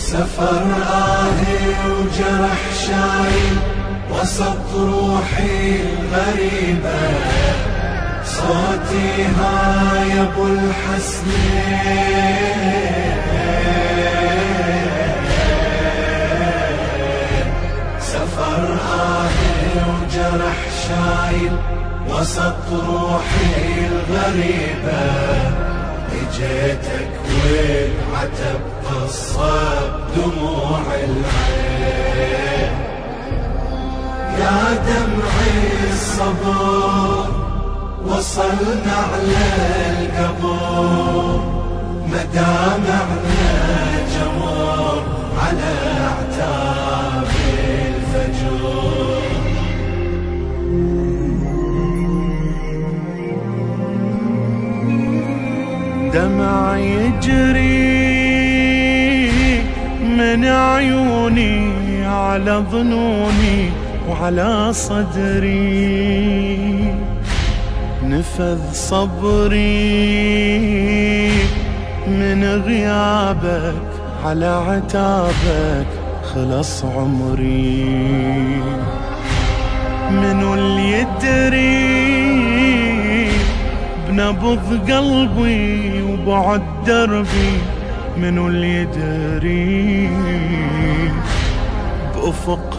سفر وجرح شايل وسط روحي الغريبة، صوتي ها يا ابو الحسنين. سفر وجرح شايل وسط روحي الغريبة، اجيتك والعتب قصة دموع العين. يا دمعي الصبر وصلنا على القبور، مدامعنا جمر على اعتاب الفجور. دمع يجري من عيوني على ظنوني وعلى صدري، نفذ صبري من غيابك على عتابك، خلص عمري. منو اللي يدري بنبض قلبي وبعد دربي، منو اللي يدري بأفق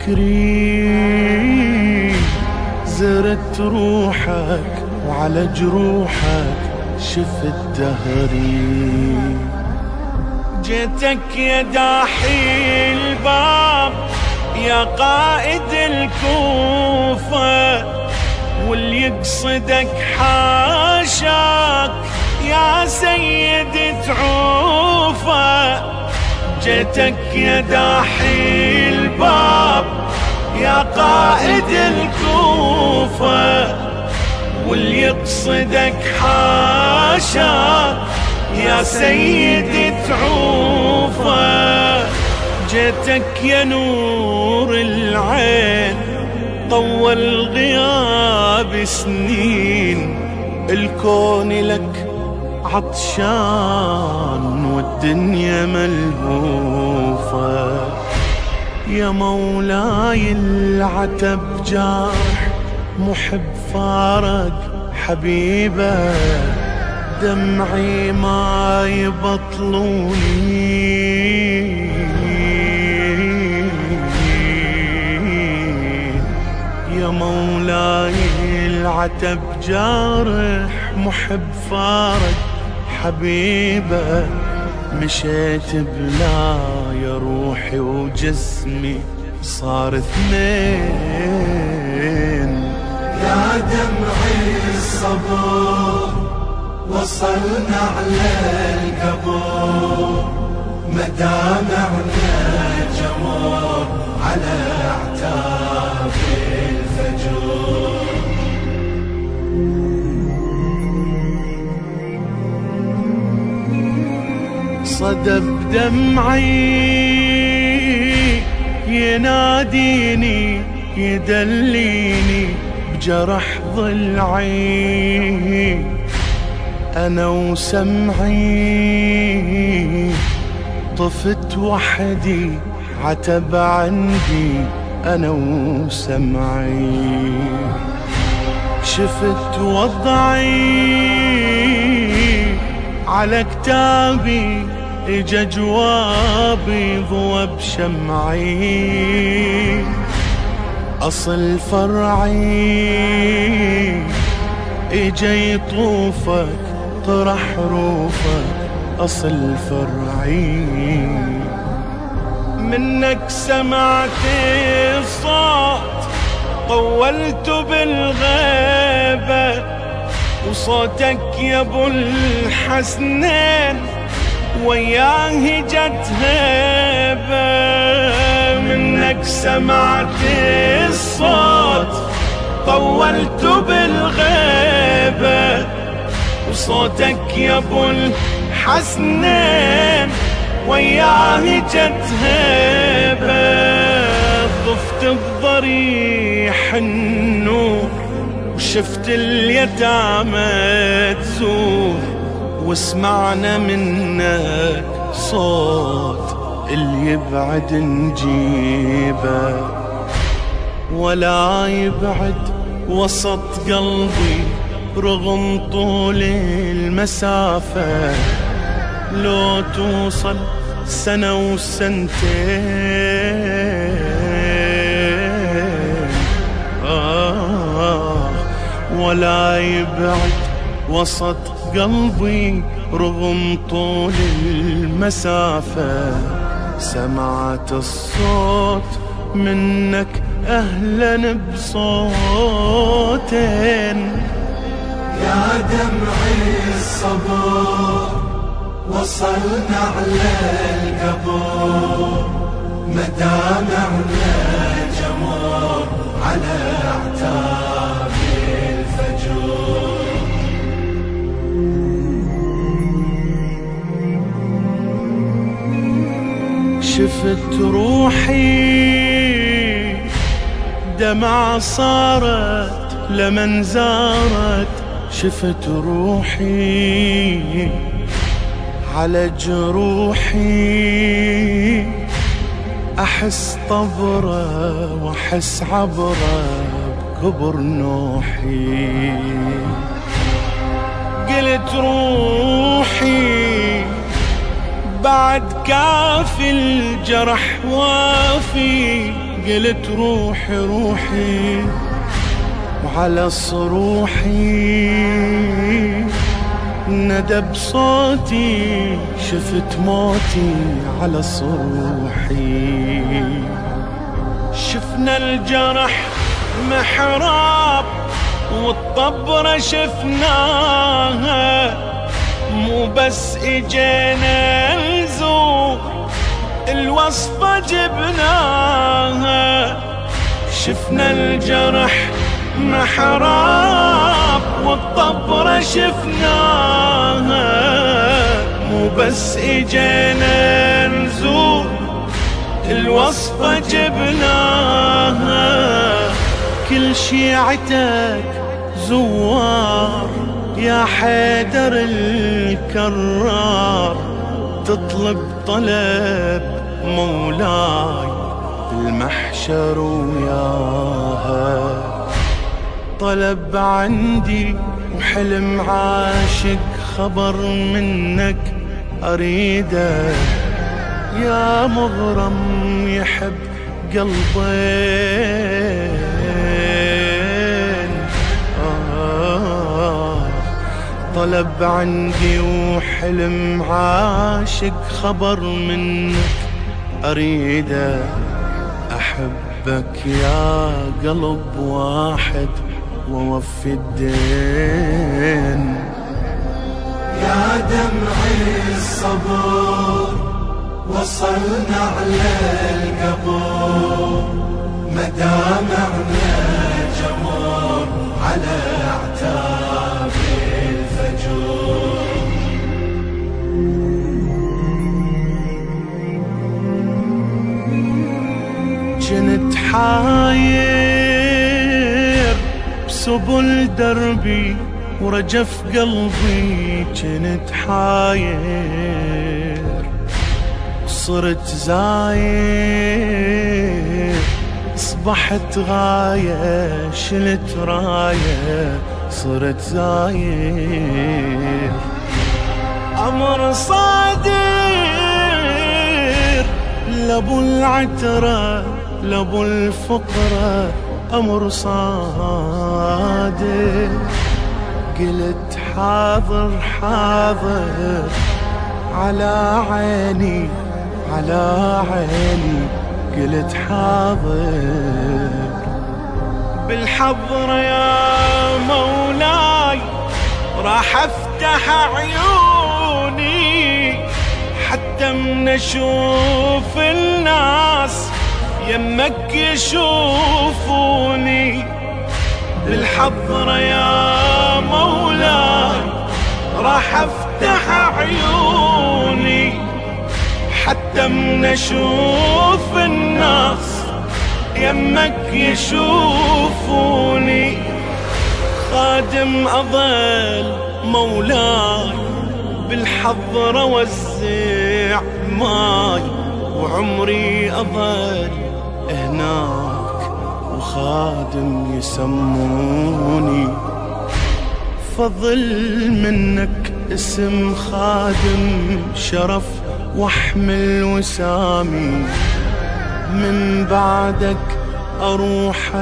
فكري، زرت روحك وعلى جروحك شفت دهري. جيتك يا داحي الباب يا قائد الكوفة، واللي يقصدك حاشاك يا سيد تعوفة. جيتك يا داحي الباب يا قائد الكوفة، واللي يقصدك حاشاك يا سيد تعوفة. جيتك يا نور العين طول غياب سنين، الكون لك عطشان والدنيا ملهوفة. يا مولاي العتب جارح، محب فارق حبيبه، دمعي ما يبطلوني. يا مولاي العتب جارح، محب فارق حبيبه، مشيت بلا يا روحي وجسمي صار اثنين. يا دمعي الصبر وصلنا على القبور، مدامعنا جمر على اعتاب الفجور. صدى بدمعي يناديني يدليني بجرح ضلعي، أنا وسمعي طفت وحدي عتب عندي، أنا وسمعي. شفت وضعي على كتابي، اجا جوابي ضوى بشمعي. أصل فرعي اجا يطوفك طرح روفك، أصل فرعي. منك سمعت الصوت طولت بالغيبة، وصوتك يا ابو الحسنين وياه جت هيبة. منك سمعت الصوت طولت بالغيبة، وصوتك يا ابو الحسنين وياه جت هيبة. طفت بضريح النور وشفت اليتامى تزور، وسمعنا منك صوت اللي يبعد نجيبه، ولا يبعد وسط قلبي رغم طول المسافة. لو توصل سنة وسنتين ولا يبعد وسط قلبي رغم طول المسافة. سمعت الصوت منك أهلا بصوتين، يا دمعي الصبر وصلنا على القبور، مدامعنا جمر على اعتاب الفجور. شفت روحي دمع صارت لمن زارت، شفت روحي على جروحي، أحس طبرة وأحس عبرة بكبر نوحي. قلت روحي بعد كافي الجرح وافي، قلت روحي روحي وعلى صروحي ندى بصوتي، شفت موتي على صروحي. شفنا الجرح محراب والطبرة شفناها، مو بس اجينا نزور الوصفة جبناها. شفنا الجرح محراب والطبرة شفناها، مو بس اجينا نزور الوصفة جبناها. كل شيعتك زوار يا حيدر الكرار، تطلب طلب مولاي في المحشر وياها. طلب عندي وحلم عاشق خبر منك أريده، يا مغرم يحب قلبين. طلب عندي وحلم عاشق خبر منك أريده، أحبك يا قلب واحد ووفي الدين. يا دمعي الصبر وصلنا على القبور، مدامعنا جمر على اعتاب الفجور. جنت حاير بسبل دربي ورجف قلبي، جنت حاير صرت زاير، اصبحت غاية شلت راية صرت زاير. أمر صادر لابو العترة لابو الفقرة، أمر صادر. قلت حاضر حاضر على عيني على عيني، قلت حاضر. بالحضرة يا مولاي راح افتح عيوني، حتى من اشوف الناس يمك يشوفوني. بالحضرة يا مولاي راح افتح عيوني، حتى من اشوف الناس يمك يشوفوني. خادم اظل مولاي بالحضرة وزع ماي وعمري أظل هناك وخادم يسموني، فضل منك اسم خادم شرف واحمل وسامي، من بعدك أروح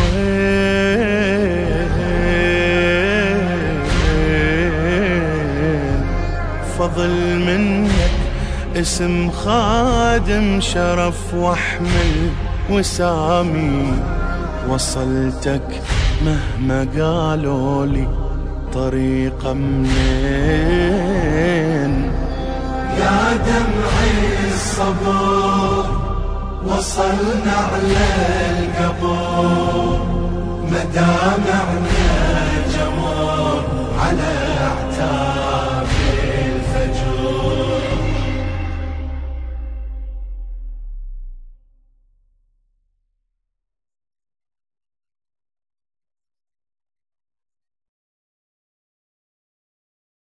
وين، فضل منك اسم خادم شرف واحمل وسامي، وصلتك مهما قالوا لي طريقة منين. يا دمعي الصبر وصلنا على القبور، مدامعنا جمر على